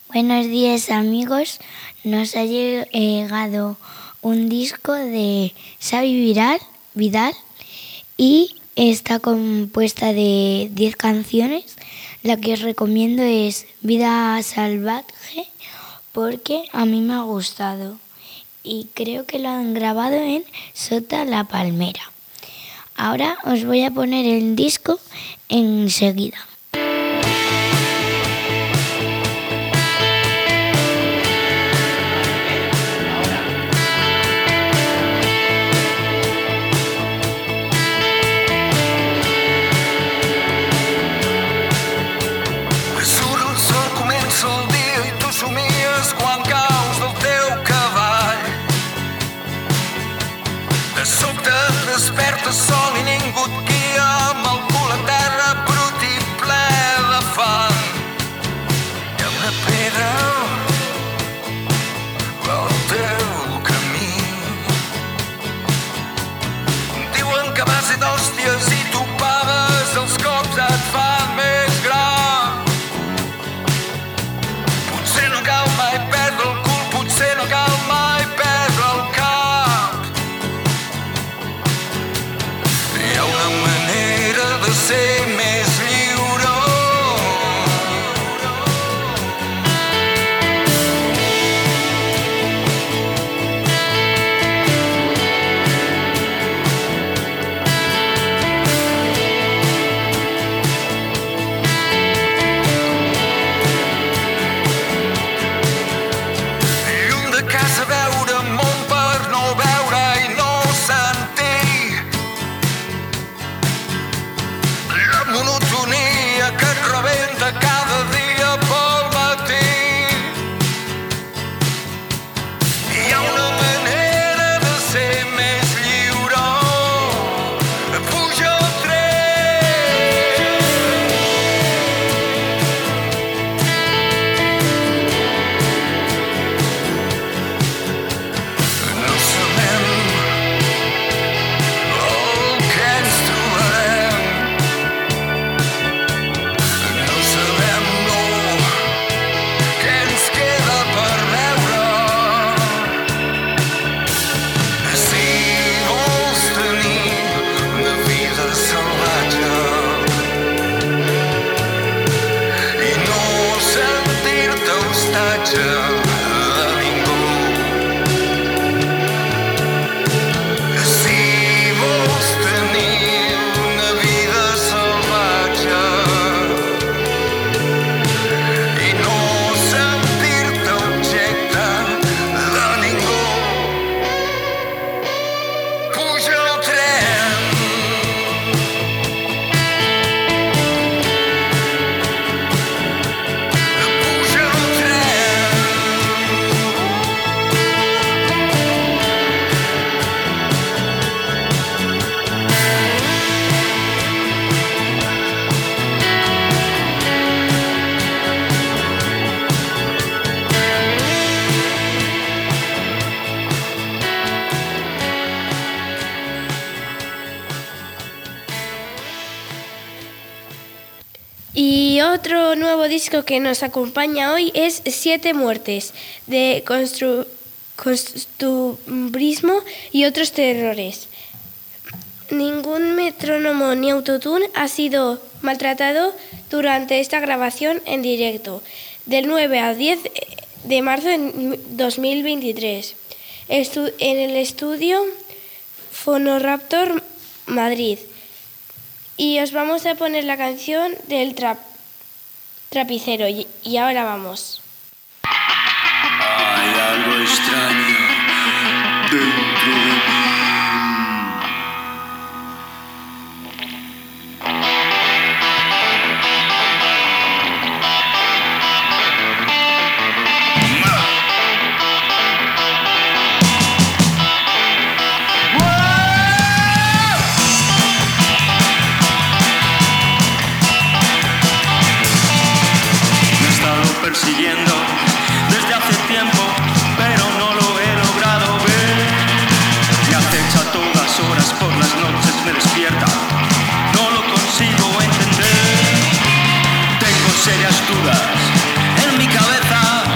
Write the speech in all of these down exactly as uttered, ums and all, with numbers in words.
Buenos días, amigos. Nos ha llegado un disco de Xavi Vidal, Vidal y está compuesta de diez canciones. La que os recomiendo es Vida Salvaje porque a mí me ha gustado y creo que lo han grabado en Sota La Palmera. Ahora os voy a poner el disco enseguida. Desperta sol i ningú et guia, amb el cul a terra brut i ple de fang. Hi ha una pedra al teu camí. Diuen que a base d'hòsties i topades els cops et fan més gran. Potser no cal mai perdre el cul, potser no cal mai perdre el cap. Hi ha una manera de ser més lliure. Lluny de casa veure món per no veure i no sentir. La monotonia que et rebenta cada dia pel matí. Hi ha una manera de ser més lliure. Puja al tren. No sabem el que ens trobarem. No sabem no què ens queda per veure. Si vols tenir una vida salvatge i no sentir-te hostatge de ningú. Si vols tenir una vida salvatge i no sentir-te objecte de ningú, puja al tren. Puja al tren. Y otro nuevo disco que nos acompaña hoy es Siete Muertes, de constru- costumbrismo y otros terrores. Ningún metrónomo ni autotune ha sido maltratado durante esta grabación en directo, del nueve al diez de marzo de dos mil veintitrés, Estu- en el estudio Phonoraptor Madrid. Y os vamos a poner la canción del trap, trapicero. Y, y ahora vamos. Hay algo extraño dentro de mí. Me he estado persiguiendo desde hace tiempo, pero no lo he logrado ver. Me acecha a todas horas, por las noches me despierta, no lo consigo entender. Tengo serias dudas en mi cabeza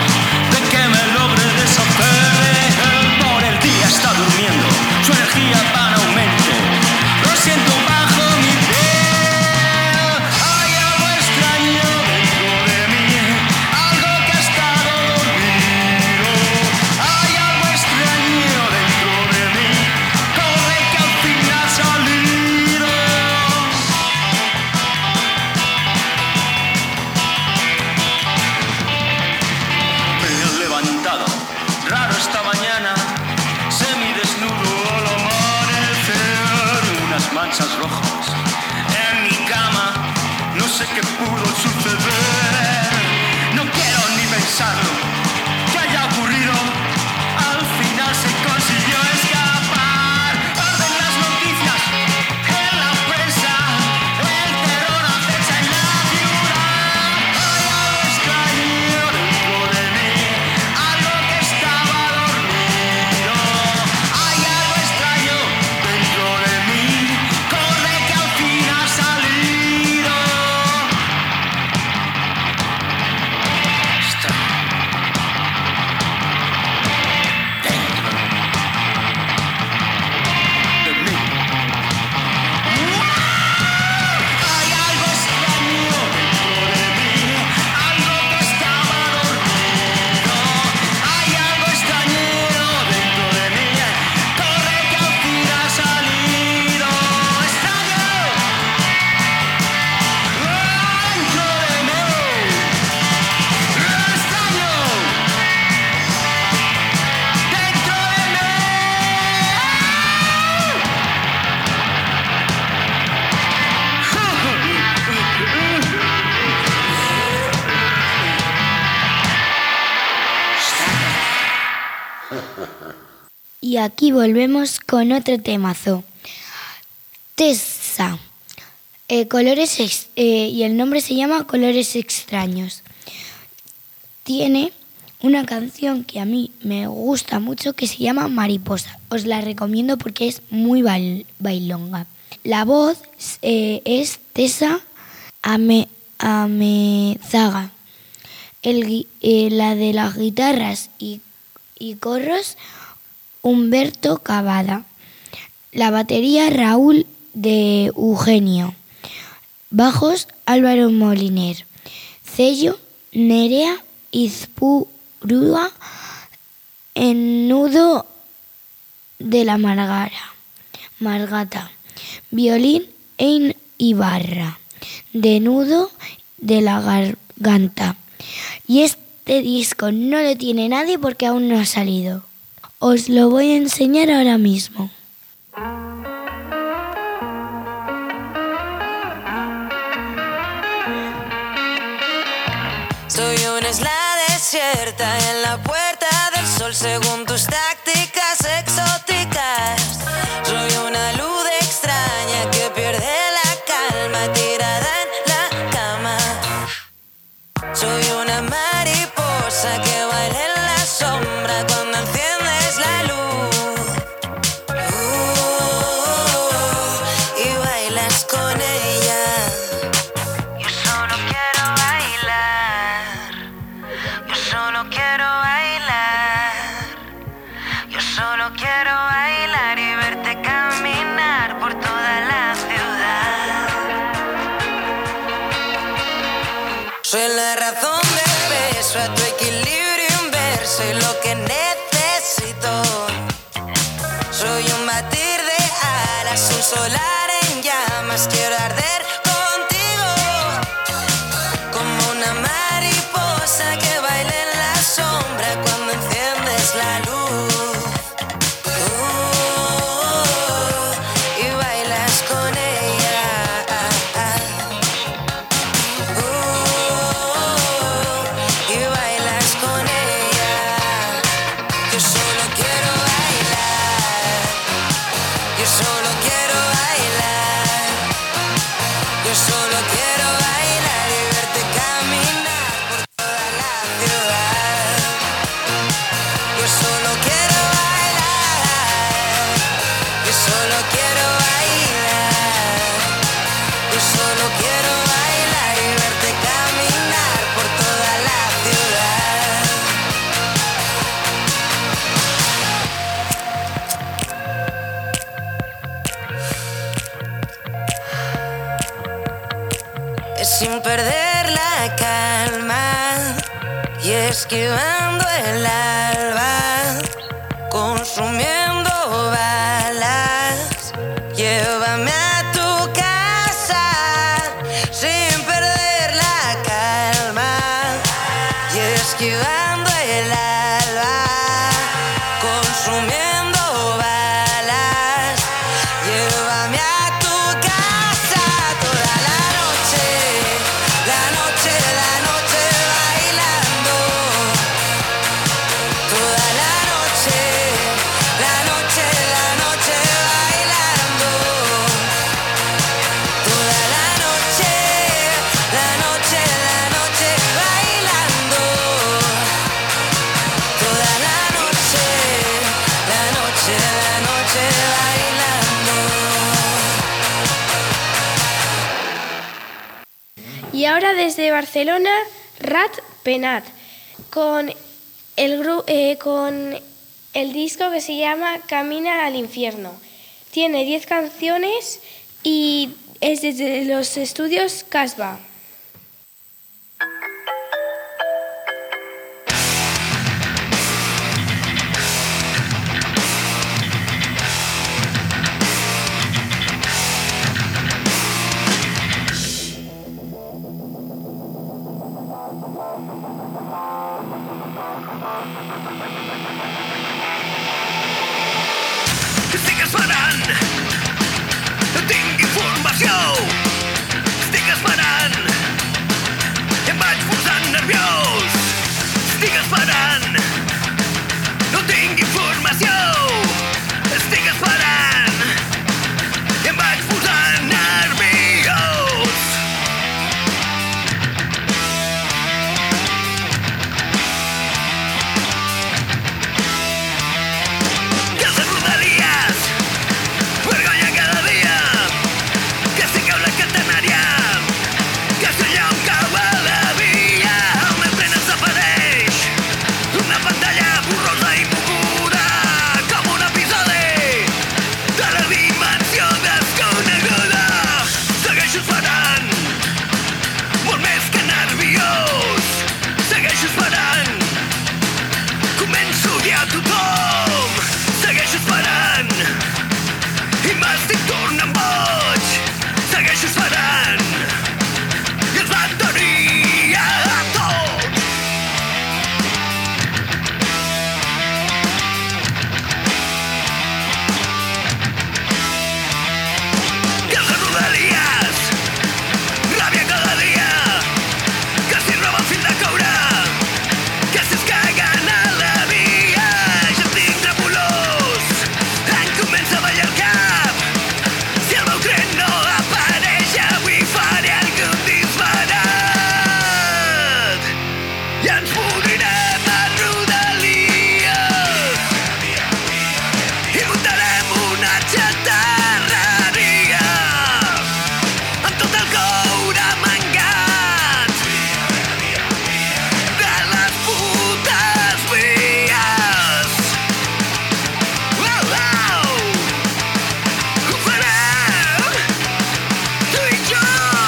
Y aquí volvemos con otro temazo. Tessa. Eh, colores ex- eh, y el nombre se llama Colores Extraños. Tiene una canción que a mí me gusta mucho que se llama Mariposa. Os la recomiendo porque es muy bail- bailonga. La voz eh, es Tessa Ame- Amezaga. El, eh, la de las guitarras y, y corros, Humberto Cavada. La batería, Raúl de Eugenio. Bajos, Álvaro Moliner. Cello, Nerea Izpurúa. Ennudo de la Margara, Margata. Violín, Ein Ibarra. Denudo de la Garganta. Y este disco no lo tiene nadie porque aún no ha salido. Os lo voy a enseñar ahora mismo. Soy una isla desierta en la puerta del sol según tus tácticas exóticas. Soy una luz extraña que pierde la calma tirada en la cama. Soy una mariposa que baila en la sombra cuando enciendes la luz. Uh, y bailas con ella. Yo solo quiero bailar. Yo solo quiero bailar. Yo solo quiero bailar y verte caminar por toda la ciudad. Soy la razón del beso, a tu equilibrio inverso y lo que necesito. Soy un batir de alas, un solar en llamas, quiero arder contigo. Como una mariposa que baila en la sombra cuando enciendes la luz. Uh, y bailas con ella. Uh, y bailas con ella. Yo solo quiero bailar. Yo solo quiero bailar. Yo solo quiero bailar y verte caminar por toda la ciudad. Yo solo quiero bailar. Yo solo quiero bailar. Yo solo quiero bailar y verte caminar por toda la ciudad. Es sin perder la calma y esquivando el alba, consumiendo balas. Llévame a tu casa sin perder la calma y esquivando el alba, consumiendo balas. Llévame a tu casa toda la noche, la noche, la noche bailando. Toda la noche, la noche, la noche bailando. Toda la noche, la noche, la noche bailando. Toda la noche, la noche, la noche bailando. Y ahora desde Barcelona, Rat Penat, con el, gru- eh, con el disco que se llama Camina al infierno. Tiene diez canciones y es desde los estudios Casbah. Estic esperant, tinc informació. Estic esperant, em vaig posant nerviós. Estic esperant, no tinc informació. Estic esperant i em vaig posant nerviós. Que les rodalies, vergonya cada dia, que si cau la catenària, que si allà on cau a la via, el meu tren desapareix, una pantalla borrosa i moguda, com un episodi de la dimensió desconeguda. Segueixo esperant, molt més que nerviós, segueixo esperant, començo a odiar tothom, segueixo esperant i m'estic tornant boig, segueixo esperant i els mataria a tots. Que les rodalies, ràbia cada dia, que si roben fins a caure, que si es caguen a la via, ja estic tremolós, em comença a ballar el cap, si el meu tren no apareix avui faré algun disbarat i ens morirem a rodalies i muntarem una xatarreria amb tot el coure mangat de les putes vies. Uau, uau, ho farem tu i jo.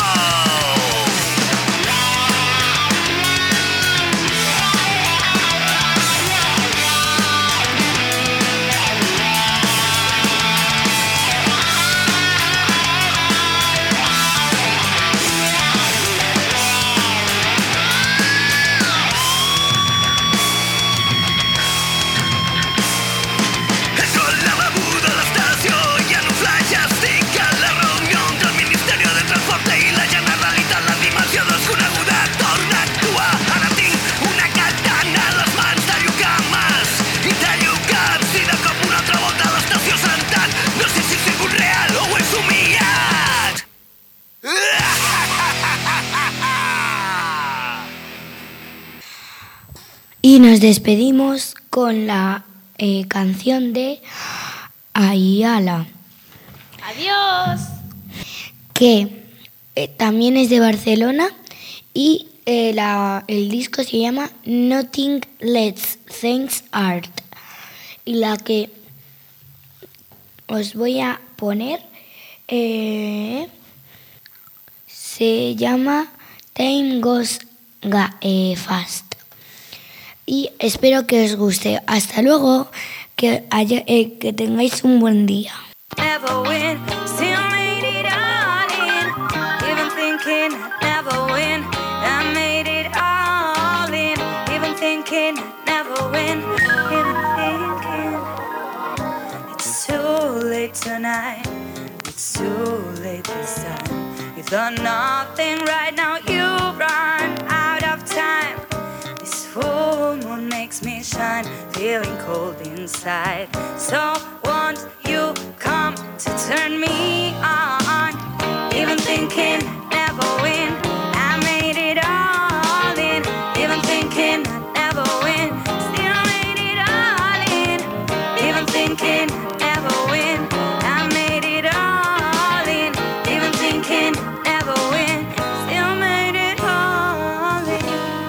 Entro al lavabo de l'estació i en un flash estic a la reunió entre el Ministeri de Transporte i la Generalitat. La dimensió desconeguda torna a actuar. Ara tinc una katana a les mans, tallo cames i tallo caps i de cop una altra volta a l'estació sentat. No sé si he sigut real o ho he somiat. Y nos despedimos con la eh, canción de Ayala, Adiós. que eh, también es de Barcelona y eh, la- el disco se llama Nothing Less Thanks Art. Y la que os voy a poner eh, se llama Time Goes Ga- eh, Fast. Y espero que os guste. Hasta luego, que, haya- eh, que tengáis un buen día. Never win, still made it all in. Even thinking I'd never win, I made it all in. Even thinking I'd never win, even thinking it's too late tonight. It's too late this time. You've done nothing right now, you run out of time. This full moon makes me shine, feeling cold inside. So won't you come to turn me on? Even thinking never win, I made it all in. Even thinking I'd never win, still made it all in. Even thinking I'd never win, I made it all in. Even thinking I'd never win, still made it all in.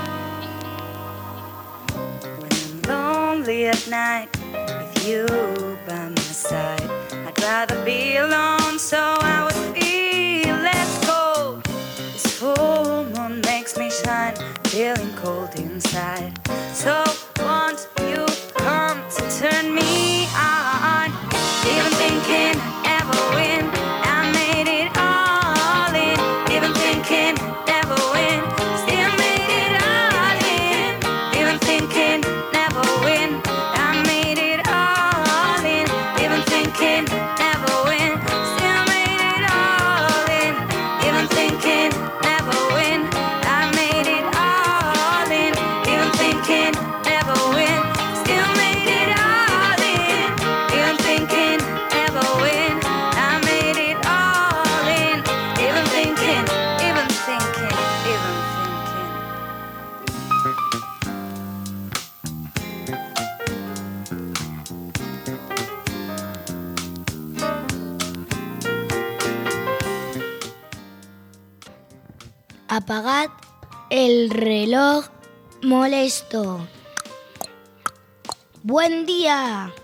When I'm lonely at night with you by my side, I'd rather be alone, so I would feel less cold. This full moon makes me shine, feeling cold inside. So won't you come to turn me on? Even thinking I'd never win, I made it all in. Even thinking I'd never win, still made it all in. Even thinking I'd never win, I made it all in. Even thinking I'd never win, still made it all in. Even thinking I'd never win, I made it all in. Even thinking I'd Apagad el reloj molesto. ¡Buen día!